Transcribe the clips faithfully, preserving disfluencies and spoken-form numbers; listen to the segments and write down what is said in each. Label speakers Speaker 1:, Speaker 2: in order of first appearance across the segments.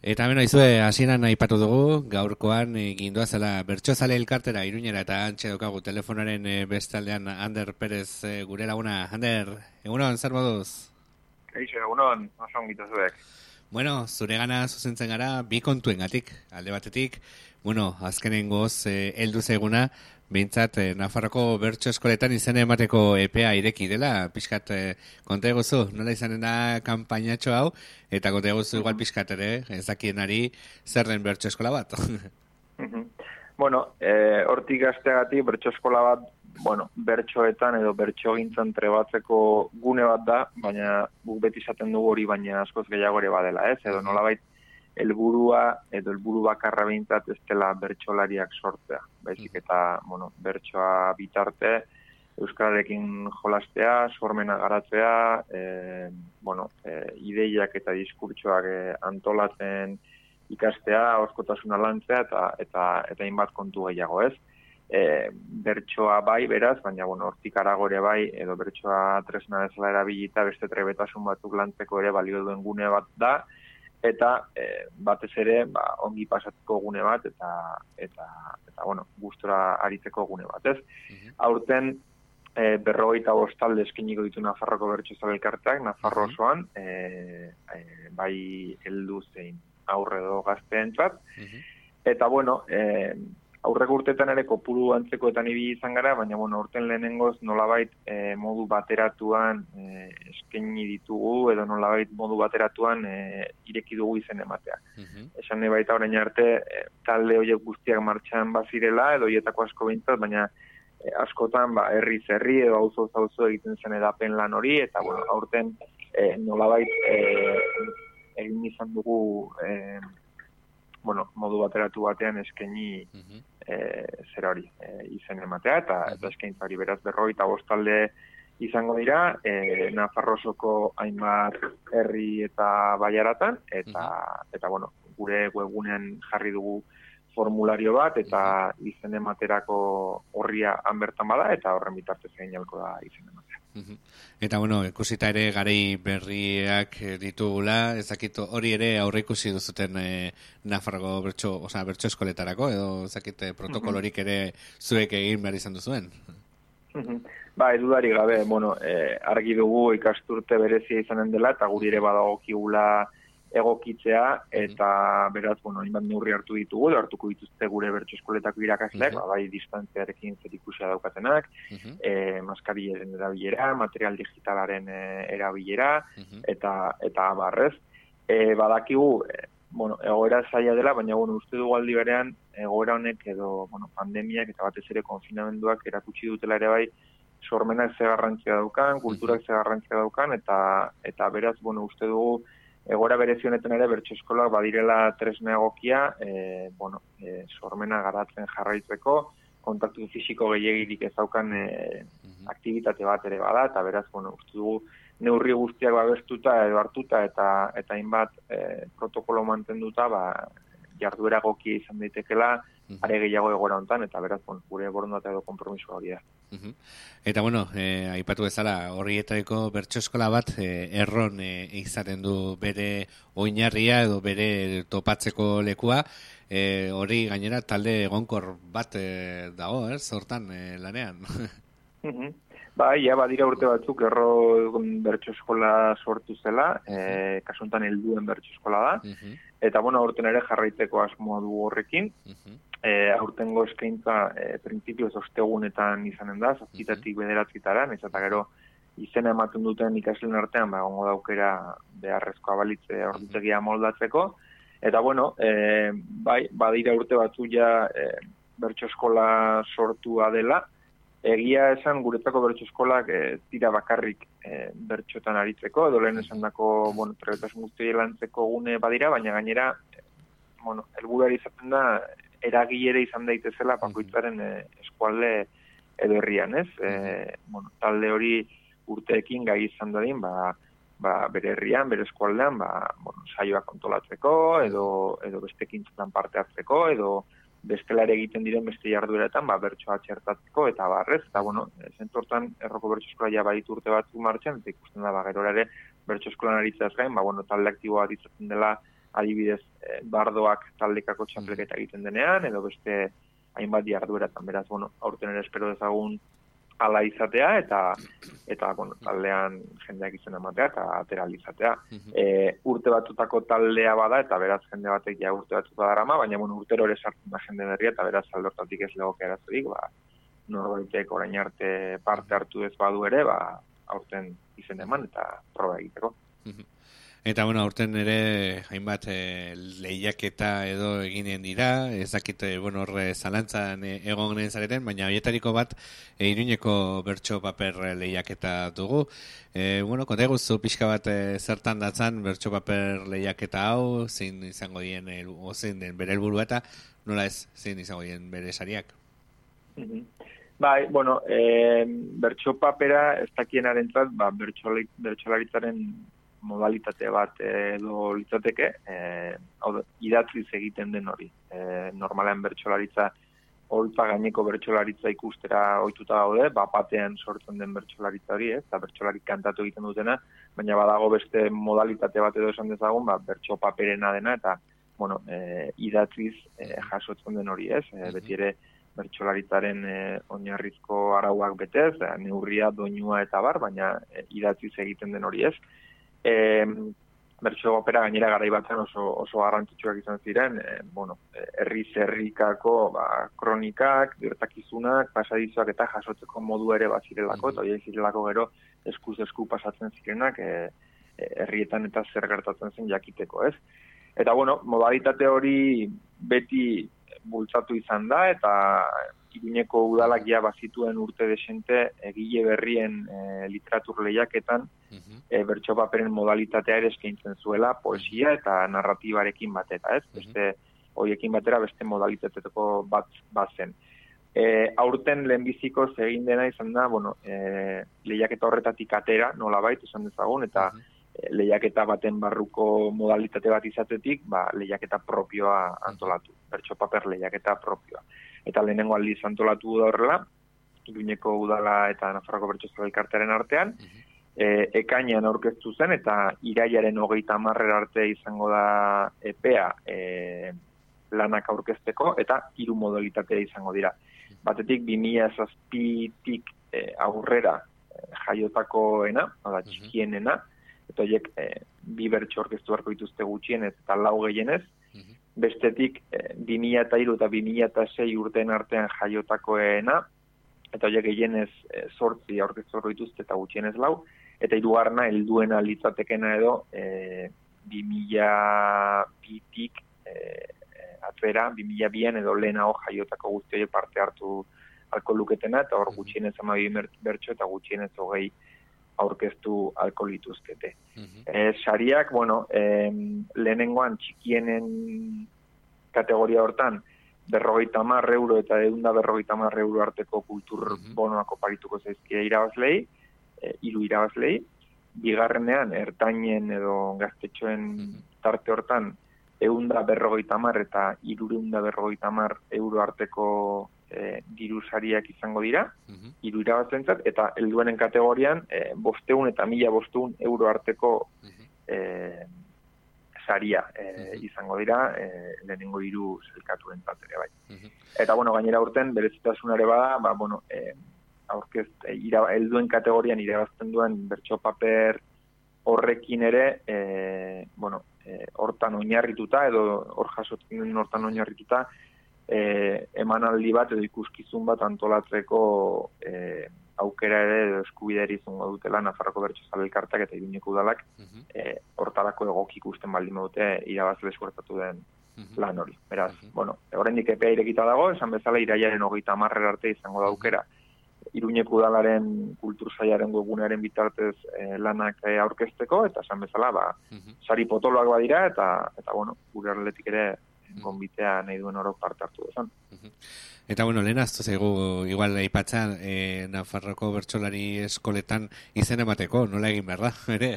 Speaker 1: Eta beno, izue, hasieran aipatu dugu, gaurkoan e, gindoazela bertsozale elkartera Iruñera eta antxe daukagu telefonaren e, bestaldean Ander Perez e, gure laguna. Ander, egunon, zer moduz?
Speaker 2: Eixo, egunon, oso ongito zuek.
Speaker 1: Bueno, zure gana zuzentzen gara bi kontuengatik, alde batetik, bueno, azkenengoz e, heldu zaiguna, behintzat, eh, Nafarroko bertso eskoletan izen emateko epea ireki dela, pixkat eh, konta eguzu, nola izanen da kanpainatxo hau, eta konta eguzu igual pixkat ere, ezakienari zer den bertso eskola bat.
Speaker 2: Bueno, eh, hortik gazteagatik bertso eskola bat, bueno, bertsoetan edo bertso gintzan trebatzeko gune bat da, baina guk beti izaten dugu hori, baina askoz gehiago ere badela, ez? Edo nolabait helburua edo helburu bakarra behintzat ez dela bertsolariak sortzea. Baizik eta, bueno, bertsoa bitarte, euskararekin jolastea, sormena garatzea, e, bueno, e, ideiak eta diskurtsoak e, antolatzen ikastea, ahoskotasuna lantzea eta eta eta hainbat kontu gehiago, ez? E, bertsoa bai beraz, baina bueno, hortik harago ere bai, edo bertsoa tresna bezala erabilita beste trebetasun batzuk lantzeko ere balio duen gune bat da, eta e, batez ere ba, ongi pasatzeko gune bat eta eta eta bueno, gustora aritzeko gune bat, ez? Uh-huh. Aurten e, berrogeita bost talde eskainiko ditu Nafarroko bertsozale elkarteak, Nafarro osoan, e, e, bai heldu zein aurre edo gazteentzat. Uh-huh. Eta bueno, e, aurreko urteetan ere kopuru antzekoetan ibili izan gara, baina bueno, urten lehenengoz nolabait e, modu bateratuan e, eskaini ditugu, edo nolabait modu bateratuan e, ireki dugu izen ematea. Uh-huh. Esan nahi baita orain arte e, talde horiek guztiak martxan bazirela, edo horietako asko behintzat, baina e, askotan ba, herri zerri edo auzo auzo egiten zen edapen lan hori, eta bueno, aurten e, nolabait e, egin izan dugu e, bueno, modu bateratu batean eskaini uh-huh. e, zera hori, e, izen ematea, eta, uh-huh. eta eskaintza hori beraz berrogeita bost talde izango dira, e, Nafarrosoko hainbat herri eta baiaratan, eta, uh-huh. eta bueno, gure webgunean jarri dugu formulario bat, eta uh-huh. izen ematerako horria han bertan bada, eta horren bitartez egin jalko da izen ematea.
Speaker 1: Uh-huh. Eta bueno, ikusita ere garei berriak ditugula, ezakit hori ere aurre ikusi duzuten e, Nafarroko bertso, osea, bertso eskoletarako, edo ezakit protokolorik ere zuek egin behar izan duzuen?
Speaker 2: Uh-huh. Ba, edudari gabe, bueno, e, argi dugu ikasturte berezia izanen dela, eta guri ere badagokigula egokitzea, eta beraz, bueno, hainbat neurri hartu ditugu, hartuko dituzte gure bertso eskoletako irakasleak, uh-huh. bai distantziarekin zerikusia daukatenak, uh-huh. e, maskarillaren erabilera, material digitalaren e, erabilera, uh-huh. eta eta barrez. E, badakigu, e, bueno, egoera zaila dela, baina bueno, uste dugu aldi berean, egoera honek edo bueno, pandemiak eta batez ere konfinamenduak erakutsi dutela ere bai, sormenak ze garrantzia daukan, kulturak ze garrantzia daukan, eta eta beraz, bueno, uste dugu egoera berezi honetan ere bertso eskolak badirela tresna egokia, e, bueno, e, sormena garatzen jarraitzeko, kontaktu fisiko gehiegirik ez daukan e, uh-huh. aktibitate bat ere bada, eta beraz, bueno, uste dugu neurri guztiak babestuta edo hartuta eta eta hainbat e, protokolo mantenduta, ba, jarduera egokia izan daitekela, uh-huh. are gehiago egoera honetan, eta beraz, bueno, gure borondate edo konpromiso hori da.
Speaker 1: Uh-huh. Eta bueno, eh, aipatu bezala horrietariko bertso eskola bat eh, erron eh, izaten du bere oinarria edo bere topatzeko lekua, eh, hori gainera talde egonkor bat eh, dago, ez, hortan eh, lanean.
Speaker 2: uh-huh. Ba, ja, badira urte batzuk erro bertso eskola sortu zela, eh, kasuntan helduen bertso eskola da, uh-huh. eta bueno, aurten ere jarraitzeko asmoa du horrekin, uh-huh. E, aurtengo eskaintza e, printzipioz ostegunetan izanen da, zazpitatik bederatzitara, ez eta gero izena ematen duten ikasleen artean, ba, gongo daukera beharrezkoa balitze ordutegia moldatzeko, eta bueno, e, bai, badira urte batzu ja e, bertso eskola sortua dela, egia esan guretzako bertso eskolak e, tira bakarrik e, bertxotan aritzeko, edo lehen esan dako, bueno, trebetasun guztioi lantzeko gune badira, baina gainera, e, bueno, helburuari izaten da, eragilere izan daitezela bakoitzaren eh, eskualde edo herrian, ez? E, bueno, talde hori urteekin gai izan dadin, ba, ba, bere herrian, bere eskualdean, ba, bueno, saioak kontolatzeko, edo, edo beste ekintzatan parte hartzeko, edo bestelare egiten diren beste jardueretan, ba, bertsoa txertatzeko, eta barrez, eta, bueno, zentortan erroko bertso eskola ja baditu urte batzuk martxan, eta ikusten da, ba, gerora ere bertso eskolan aritzaz gain, ba, bueno, talde aktiboa ditzaten dela adibidez, e, bardoak taldekako txapelketa egiten denean, edo beste hainbat jardueratan, beraz, bueno, aurten ere espero dezagun ala izatea, eta, eta bueno, taldean jendeak izan ematea, eta atera izatea. E, urte batutako taldea bada, eta beraz jende batek ja urte batuta darama, baina bueno, urtero ere sartzen da jende berria, eta beraz aldortatik ez legoke arazorik, ba, norbaitek orain arte parte hartu ez badu ere, ba, aurten izen eman, eta proba egiteko.
Speaker 1: Eta, bueno, aurten ere hainbat e, lehiaketa edo eginen dira, ez dakit, bueno, horre zalantzan e, egonen zareten, baina horietariko bat e, Iruñeko bertso paper lehiaketa dugu. E, bueno, konta eguzu pixka bat e, zertan datzan bertso paper lehiaketa hau, zein izango dien, el, o zein den bere helburua eta nola ez, zein izango dien bere sariak.
Speaker 2: Mm-hmm. Bai, bueno, e, bertso papera ez dakienarentzat, ba, bertsolaritzaren modalitate bat edo litzateke, eh, hau idatziz egiten den hori. Eh, normalean bertsolaritza, holtza gaineko bertsolaritza ikustera ohituta gaude, bat batean sortzen den bertsolaritza hori, ez, eta bertsolarik kantatu egiten dutena, baina badago beste modalitate bat edo esan dezagun, ba, bertso paperena dena, eta, bueno, eh, idatziz eh, jasotzen den hori, ez, eh, beti ere bertsolaritzaren eh, oinarrizko arauak betez, eh, neurria, doinua eta bar, baina eh, idatziz egiten den hori, ez. E, bertso opera gainera garai batzen oso, oso garrantzitsuak izan ziren, e, bueno, herri zerrikako ba, kronikak, gertakizunak, pasadizoak eta jasotzeko modu ere bazirelako, eta hori zirelako gero eskuz esku pasatzen zirenak e, e, herrietan eta zer gertatzen zen jakiteko, ez? Eta, bueno, modalitate hori beti bultzatu izan da, eta Iruñeko udalak ja bazituen urte desente egile berrien e, literatur lehiaketan uh-huh. e, bertso paperen modalitatea ere eskaintzen zuela, poesia eta narratibarekin batera, ez? Uh-huh. Beste hoiekin batera beste modalitateteko bat bazen. E, aurten lehenbiziko egin dena izan da, bueno, e, lehiaketa horretatik atera, nolabait esan dezagun, eta uh-huh. e, lehiaketa baten barruko modalitate bat izatetik, ba, lehiaketa propioa antolatu, bertso paper lehiaketa propioa. Eta lehenengo aldiz antolatu da horrela, Iruñeko udala eta Nafarroko bertso elkartearen artean, uh-huh. e, ekainean aurkeztu zen, eta irailaren hogeita hamarrera arte izango da epea e, lanak aurkezteko, eta hiru modalitatea izango dira. Batetik, bi mila zazpitik e, aurrera e, jaiotakoena, oda txikienena, eta horiek e, bi bertso aurkeztu beharko dituzte gutxienez eta lau gehienez, uh-huh. Bestetik, eh, bi mila hiru eta bi mila sei urteen artean jaiotakoena, eta horiek gehienez eh, zortzi aurkeztu dituzte eta gutxienez lau, eta hirugarrena helduena litzatekena edo eh, bi mila bitik eh, atzera, bi mila bian edo lehenago jaiotako guzti horiek parte hartu alko luketena, eta hor gutxienez amabi bertso eta gutxienez hogei aurkeztu alko lituzkete. Uh-huh. E, sariak, bueno, e, lehenengoan txikienen kategoria hortan berrogeita hamar euro eta ehun berrogeita hamar euro arteko kultur uh-huh. bonoak oparituko zaizkia irabazlei, e, hiru irabazlei. Bigarrenean, ertainen edo gaztetxoen uh-huh. tarte hortan ehun berrogeita hamar eta hirurehun berrogeita hamar euro arteko E, diru sariak izango dira, uh-huh. hiru irabazlentzat, eta helduenen kategorian e, bosteun eta mila bosteun euro arteko uh-huh. e, saria e, uh-huh. izango dira, e, lehenengo hiru zelkatuen ere bai. Uh-huh. Eta, bueno, gainera urten, berezitasunare bada, ba, bueno, e, aurkez, e, ira, helduen kategorian irabazten duen bertso paper horrekin ere, e, bueno, e, hortan oinarrituta, edo hor jasotzen den hortan oinarrituta, E, emanaldi bat edo ikuskizun bat antolatzeko e, aukera ere edo eskubideri izango dutela Nafarroko bertsozale elkarteak eta Iruñeko udalak uh-huh. e, hortarako egoki ikusten baldin dute irabazle eskuertatu den uh-huh. lan hori. Beraz, uh-huh. bueno, oraindik epea irekita dago, esan bezala irailaren hogeita hamarrera arte izango da aukera. Iruñeko udalaren kultursailaren webgunearen bitartez e, lanak e, aurkezteko, eta esan bezala, ba, uh-huh. sari potoloak badira, eta, eta bueno, gure atletik ere gonbitea nahi duen orok parte hartu dezan.
Speaker 1: Eta, bueno, lehen aztu zaigu, igual aipatzen, e, Nafarroko bertsolari eskoletan izen emateko, nola egin behar da, ere?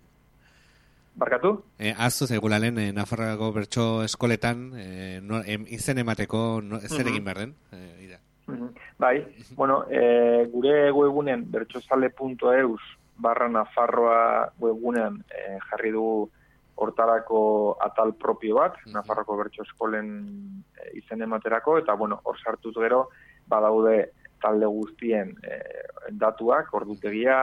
Speaker 2: Barkatu?
Speaker 1: E, aztu zaigu lehen, e, Nafarroko bertso eskoletan e, no, em, izen emateko no, zer egin behar den? E, ira.
Speaker 2: Bai, bueno, e, gure webgunen bertsozale puntu eus barra Nafarroa webgunean e, jarri dugu hortarako atal propio bat, Nafarroko bertso eskolen izen ematerako, eta bueno, hor sartuz gero, badaude talde guztien e, datuak, ordutegia,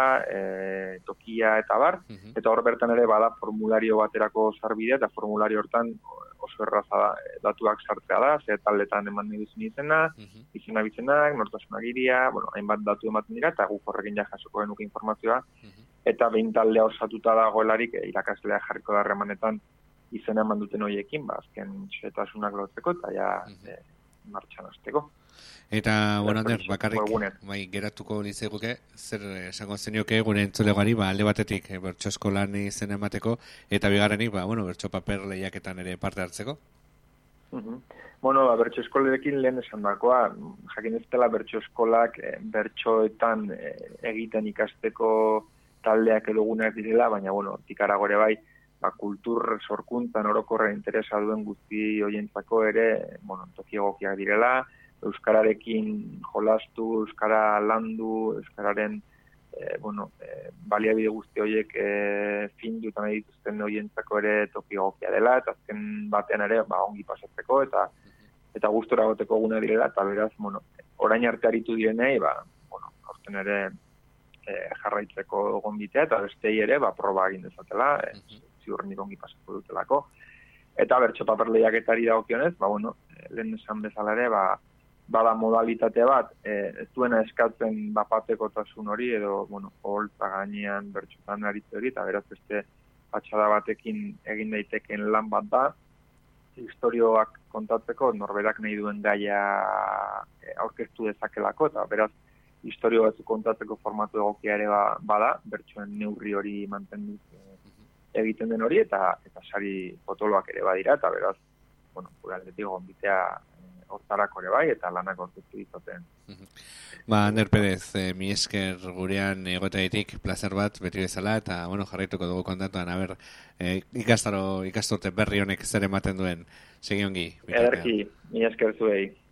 Speaker 2: e, tokia eta bar, uh-huh. eta hor bertan ere bada formulario baterako sarbidea, eta formulario hortan oso erraza da, datuak sartzea da, ze taldetan eman nahi duzun izena, uh-huh. izena bizenak, nortasun agiria, bueno, hainbat datu ematen dira, eta guk horrekin ja jasoko genuke informazioa, uh-huh. eta behin taldea osatuta dagoelarik, irakaslea jarriko da harremanetan izena eman duten horiekin, ba, azken xetasunak lotzeko, eta ja uh-huh. e, martxan hasteko.
Speaker 1: Eta, bueno, Ander, bakarrik, bai, geratuko nizeguke, zer esango zenioke gure entzulegoari, ba, alde batetik bertso eskolan izen emateko, eta bigarrenik, ba, bueno, bertso paper lehiaketan ere parte hartzeko?
Speaker 2: Uh-huh. Bueno, ba, bertso eskolerekin lehen esan dakoa, jakin ez dela bertso eskolak eh, bertsoetan eh, egiten ikasteko taldeak edo guneak direla, baina, bueno, tikara gore bai, ba, kultur sorkuntzan orokorra interesa duen guzti hoientzako ere, bueno, toki egokiak direla, euskararekin jolastu, euskara landu, euskararen e, bueno, e, baliabide guzti horiek e, findu eta nahi dituzten horientzako ere toki egokia dela, eta azken batean ere ba, ongi pasatzeko eta eta gustora goteko guna direla, eta beraz, bueno, orain arte aritu direnei, ba, bueno, horten ere e, jarraitzeko gonbitea, eta bestei ere, ba, proba egin dezatela, e, ziurrenik ongi pasako dutelako. Eta bertso paper lehiaketari dagokionez, ba, bueno, lehen esan bezala ere, ba, bada modalitate bat, e, ez duena eskatzen bapatekotasun hori, edo, bueno, holtza gainean bertxotan aritze hori, eta beraz beste patxada batekin egin daiteken lan bat da, historioak kontatzeko, norberak nahi duen gaia e, aurkeztu dezakelako, eta beraz, historio batzu kontatzeko formatu egokia ere ba, bada, bertsoen neurri hori mantendu e, egiten den hori, eta eta sari potoloak ere badira, eta beraz, bueno, gure aldetik gonbitea hortarako ere bai, eta lanak orkestu izaten.
Speaker 1: Ba, Ander Perez, eh, mi esker gurean egotaetik placer bat beti bezala, eta bueno, jarraituko dugu kontatuan, a ber, eh, ikastaro, ikasturte berri honek zer ematen duen, segi ongi.
Speaker 2: Ederki, mi esker zuei.